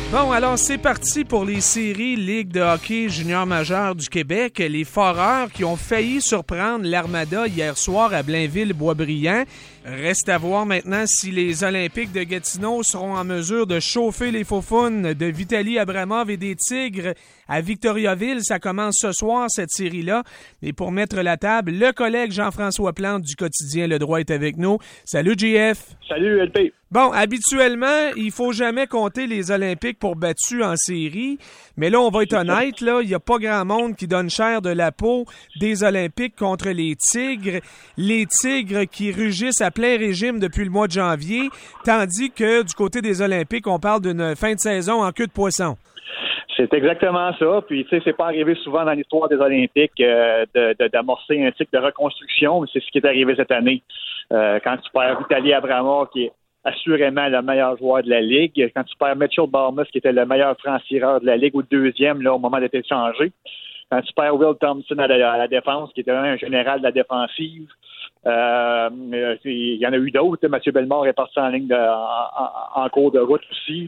Bon, alors c'est parti pour les séries Ligue de hockey junior majeur du Québec. Les Foreurs qui ont failli surprendre l'Armada hier soir à Blainville-Boisbriand. Reste à voir maintenant si les Olympiques de Gatineau seront en mesure de chauffer les faufounes de Vitaly Abramov et des Tigres à Victoriaville. Ça commence ce soir, cette série-là. Et pour mettre la table, le collègue Jean-François Plante du quotidien Le Droit est avec nous. Salut, JF. Salut, LP. Bon, habituellement, il faut jamais compter les Olympiques pour battus en série, mais là, on va être honnête, là, il n'y a pas grand monde qui donne cher de la peau des Olympiques contre les Tigres qui rugissent à plein régime depuis le mois de janvier, tandis que du côté des Olympiques, on parle d'une fin de saison en queue de poisson. C'est exactement ça. Puis, tu sais, c'est pas arrivé souvent dans l'histoire des Olympiques d'amorcer un cycle de reconstruction, mais c'est ce qui est arrivé cette année. Quand tu perds Vitaly Abramov, qui est assurément le meilleur joueur de la Ligue, quand tu perds Mitchell Barmas, qui était le meilleur franc-tireur de la Ligue, ou deuxième là, au moment d'être échangé, quand tu perds Will Thompson à la défense, qui était un général de la défensive, il y en a eu d'autres. Mathieu Bellemare est parti en ligne en cours de route aussi.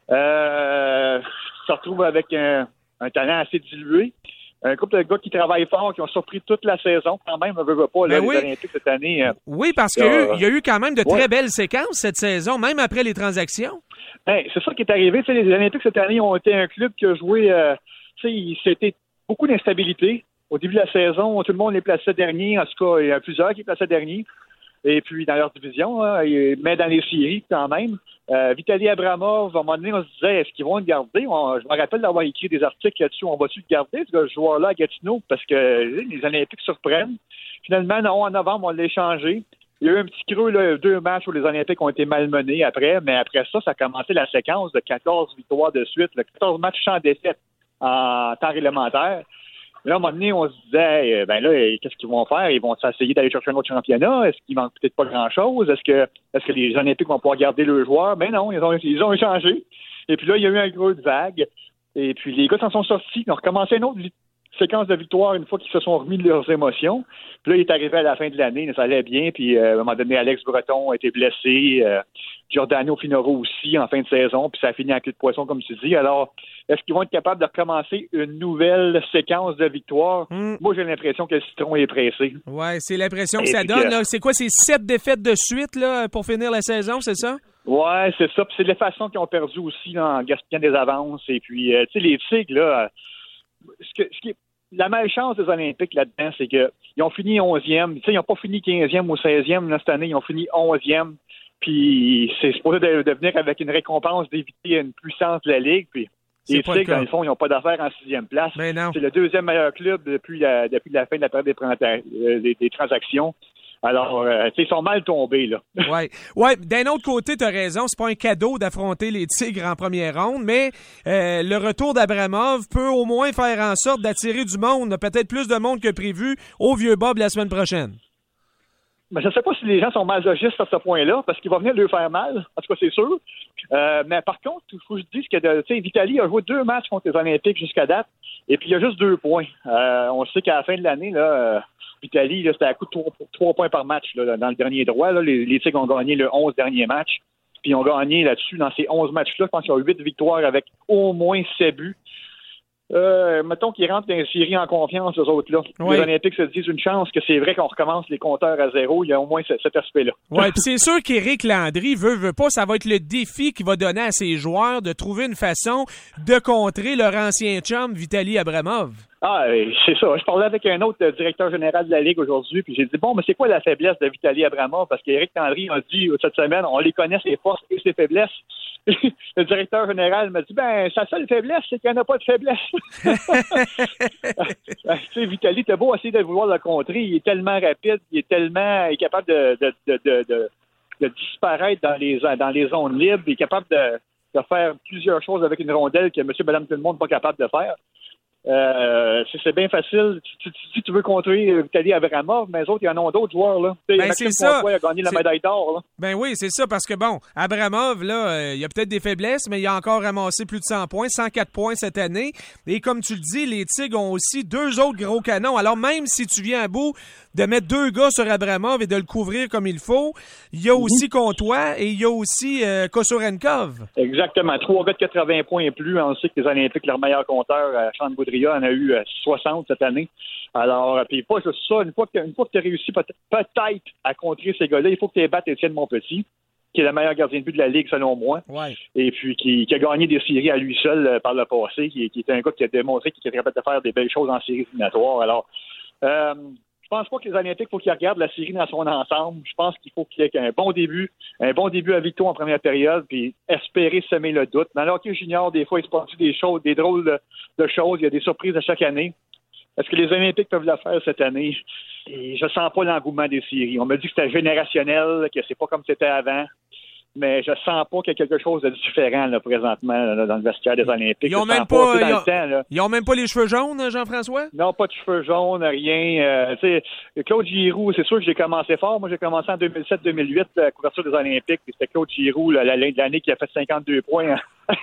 Se retrouve avec un talent assez dilué. Un couple de gars qui travaillent fort, qui ont surpris toute la saison, quand même, ne veut pas, là, les Olympiques cette année. Oui, parce qu'il y a eu quand même de très belles séquences cette saison, même après les transactions. C'est ça qui est arrivé. Tu sais, les Olympiques cette année ont été un club qui a joué, c'était beaucoup d'instabilité. Au début de la saison, tout le monde les plaçait derniers. En tout cas, il y a plusieurs qui plaçaient derniers. Et puis, dans leur division, mais dans les séries, quand même. Vitaly Abramov, à un moment donné, on se disait, est-ce qu'ils vont le garder? Je me rappelle d'avoir écrit des articles là-dessus. On va-tu le garder, ce joueur-là, à Gatineau? Parce que les Olympiques surprennent. Finalement, non, en novembre, on l'a échangé. Il y a eu un petit creux, là, 2 matchs où les Olympiques ont été malmenés après. Mais après ça, ça a commencé la séquence de 14 victoires de suite. 14 matchs sans défaite en temps réglementaire. Là, à un moment donné, on se disait, qu'est-ce qu'ils vont faire? Ils vont essayer d'aller chercher un autre championnat? Est-ce qu'il manque peut-être pas grand-chose? Est-ce que les Olympiques vont pouvoir garder leurs joueurs? Ben non, ils ont échangé. Et puis là, il y a eu un gros de vague. Et puis les gars s'en sont sortis. Ils ont recommencé une autre séquence de victoires une fois qu'ils se sont remis de leurs émotions. Puis là, il est arrivé à la fin de l'année, ça allait bien. Puis à un moment donné, Alex Breton a été blessé. Giordano Finoro aussi en fin de saison. Puis ça a fini en queue de poisson, comme tu dis. Alors, est-ce qu'ils vont être capables de recommencer une nouvelle séquence de victoires? Moi, j'ai l'impression que le citron est pressé. Oui, c'est l'impression que ça donne. Là. C'est quoi, c'est 7 défaites de suite là, pour finir la saison, c'est ça? Oui, c'est ça. Puis c'est de la façon qu'ils ont perdu aussi là, en gaspillant des avances. Et puis, tu sais, les Tigres, là, la malchance des Olympiques là-dedans, c'est qu'ils ont fini 11e. Tu sais, ils n'ont pas fini 15e ou 16e là, cette année. Ils ont fini 11e. Puis c'est supposé devenir avec une récompense d'éviter une puissance de la Ligue. Puis les Tigres, dans le fond, ils n'ont pas d'affaires en 6e place. Mais non. C'est le 2e meilleur club depuis la fin de la période des transactions. Alors, ils sont mal tombés, là. Ouais. D'un autre côté, t'as raison, c'est pas un cadeau d'affronter les Tigres en première ronde, mais le retour d'Abramov peut au moins faire en sorte d'attirer du monde, peut-être plus de monde que prévu, au Vieux-Bob la semaine prochaine. Mais je ne sais pas si les gens sont masochistes à ce point-là, parce qu'il va venir leur faire mal, en tout cas, c'est sûr. Mais par contre, il faut que je dise que Vitaly a joué 2 matchs contre les Olympiques jusqu'à date, et puis il y a juste 2 points. On sait qu'à la fin de l'année, là, Vitaly, là, c'était à coup de 3 points par match là, dans le dernier droit. Là, les Tigres ont gagné le 11 derniers matchs, puis ils ont gagné là-dessus, dans ces 11 matchs-là, je pense qu'il y a 8 victoires avec au moins 7 buts. Mettons qu'ils rentrent dans les séries en confiance, eux autres-là. Oui. Les Olympiques se disent une chance que c'est vrai qu'on recommence les compteurs à zéro. Il y a au moins cet aspect-là. Oui, puis c'est sûr qu'Éric Landry veut pas, ça va être le défi qu'il va donner à ses joueurs de trouver une façon de contrer leur ancien chum, Vitaly Abramov. C'est ça. Je parlais avec un autre directeur général de la Ligue aujourd'hui, puis j'ai dit, bon, mais c'est quoi la faiblesse de Vitaly Abramov? Parce qu'Éric Landry a dit cette semaine, on les connaît, ses forces et ses faiblesses. Le directeur général m'a dit, sa seule faiblesse, c'est qu'il n'y en a pas de faiblesse. Tu sais, Vitaly, t'as beau essayer de vouloir le contrer, il est tellement rapide, il est capable de disparaître dans les zones libres, il est capable de faire plusieurs choses avec une rondelle que monsieur, madame, tout le monde n'est pas capable de faire. C'est bien facile. Si tu veux contrer Vitaly Abramov, mais les autres, il y en a d'autres joueurs, là. C'est ça. Il a gagné la médaille d'or, là. Ben oui, c'est ça, parce que bon, Abramov, là, il y a peut-être des faiblesses, mais il a encore ramassé plus de 100 points, 104 points cette année. Et comme tu le dis, les Tigres ont aussi 2 autres gros canons. Alors même si tu viens à bout de mettre 2 gars sur Abramov et de le couvrir comme il faut, il y a aussi Comtois et il y a aussi Kosorenkov. Exactement. 3 gars de 80 points et plus. On sait que les Olympiques, leur meilleur compteur, Sean Boudria, en a eu 60 cette année. Alors, puis pas juste ça. Une fois que tu as réussi peut-être à contrer ces gars-là, il faut que tu battes Étienne Montpetit, qui est le meilleur gardien de but de la Ligue, selon moi. Ouais. Et puis qui a gagné des séries à lui seul par le passé, qui était un gars qui a démontré qu'il était capable de faire des belles choses en séries éliminatoires. Alors, je pense pas que les Olympiques, il faut qu'ils regardent la série dans son ensemble. Je pense qu'il faut qu'il y ait un bon début à Victo en première période, puis espérer semer le doute. Dans le hockey junior, des fois, il se passe des choses, des drôles de choses. Il y a des surprises à chaque année. Est-ce que les Olympiques peuvent le faire cette année? Et je sens pas l'engouement des séries. On m'a dit que c'était générationnel, que c'est pas comme c'était avant. Mais je sens pas qu'il y a quelque chose de différent là, présentement là, dans le vestiaire des Olympiques. Ils ont même pas les cheveux jaunes, Jean-François? Non, pas de cheveux jaunes, rien. Claude Giroux, c'est sûr que j'ai commencé fort. Moi, j'ai commencé en 2007-2008, la couverture des Olympiques. C'était Claude Giroux, l'année qui a fait 52 points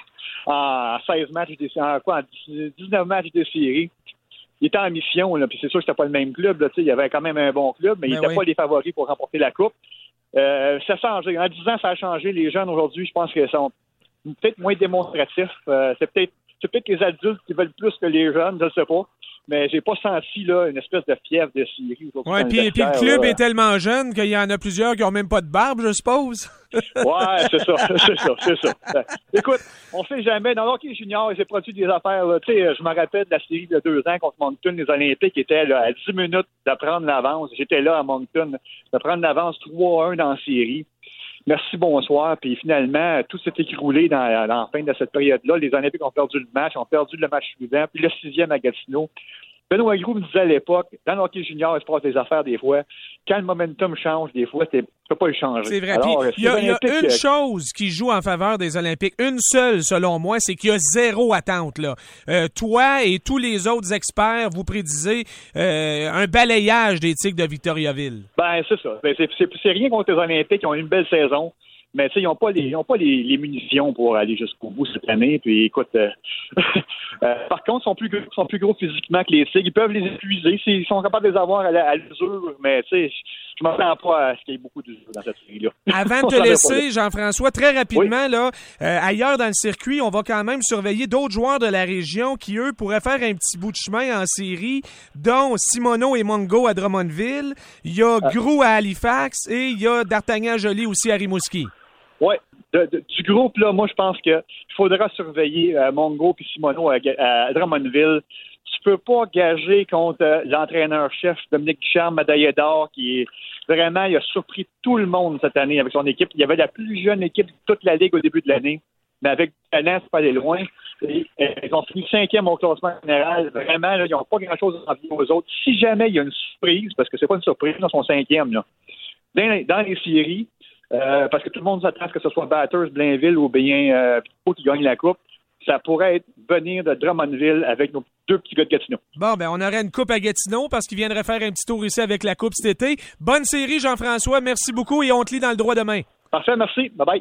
en 16 matchs, en 19 matchs de série. Il était en mission, là, puis c'est sûr que c'était pas le même club. Là, il y avait quand même un bon club, mais il n'était pas les favoris pour remporter la Coupe. Ça a changé. En 10 ans, ça a changé. Les jeunes, aujourd'hui, je pense qu'ils sont peut-être moins démonstratifs. C'est peut-être les adultes qui veulent plus que les jeunes, je ne sais pas. Mais j'ai pas senti là une espèce de fièvre de série. Oui, puis le club est tellement jeune qu'il y en a plusieurs qui ont même pas de barbe, je suppose. Ouais, c'est ça. Écoute, on sait jamais. Dans l'hockey junior, il s'est produit des affaires. Tu sais, je me rappelle de la série de 2 ans contre Moncton. Les Olympiques étaient là, à 10 minutes de prendre l'avance. J'étais là à Moncton, de prendre l'avance 3-1 dans la série. Merci, bonsoir. Puis finalement, tout s'est écroulé dans la fin de cette période-là. Les Olympiques ont perdu le match suivant, puis le 6e à Gatineau. Benoît Gros me disait à l'époque, dans le hockey junior, il se passe des affaires des fois. Quand le momentum change, des fois, tu peux pas le changer. C'est vrai. Alors, il y a une chose qui joue en faveur des Olympiques, une seule, selon moi, c'est qu'il y a 0 attente, là. Toi et tous les autres experts, vous prédisez un balayage des Tigres de Victoriaville. Ben, c'est ça. Ben, c'est rien contre les Olympiques. Ils ont eu une belle saison. Mais ils n'ont pas les munitions pour aller jusqu'au bout cette année. Puis écoute, par contre, ils sont plus gros physiquement que les Tigres. Ils peuvent les épuiser. Ils sont capables de les avoir à l'usure. Mais tu sais, je ne m'attends pas à ce qu'il y ait beaucoup d'usure dans cette série-là. Avant de te laisser, Jean-François, très rapidement, là, ailleurs dans le circuit, on va quand même surveiller d'autres joueurs de la région qui, eux, pourraient faire un petit bout de chemin en série, dont Simoneau et Mongo à Drummondville. Il y a Grou à Halifax et il y a D'Artagnan-Joly aussi à Rimouski. Oui, du groupe, là, moi, je pense qu'il faudra surveiller Mongo et Simoneau à Drummondville. Tu peux pas gager contre l'entraîneur-chef Dominique Ducharme, médaillé d'or, qui est vraiment, il a surpris tout le monde cette année avec son équipe. Il y avait la plus jeune équipe de toute la Ligue au début de l'année, mais avec talent, c'est pas aller loin. Ils ont fini 5e au classement général. Vraiment, là, ils n'ont pas grand-chose à envier aux autres. Si jamais il y a une surprise, parce que c'est pas une surprise, ils sont 5e, là. Dans les séries, parce que tout le monde s'attend à ce que ce soit Batters, Blainville ou bien Victo qui gagne la Coupe. Ça pourrait venir de Drummondville avec nos 2 petits gars de Gatineau. Bon, ben on aurait une coupe à Gatineau parce qu'il viendrait faire un petit tour ici avec la Coupe cet été. Bonne série, Jean-François. Merci beaucoup et on te lit dans le droit demain. Parfait, merci. Bye-bye.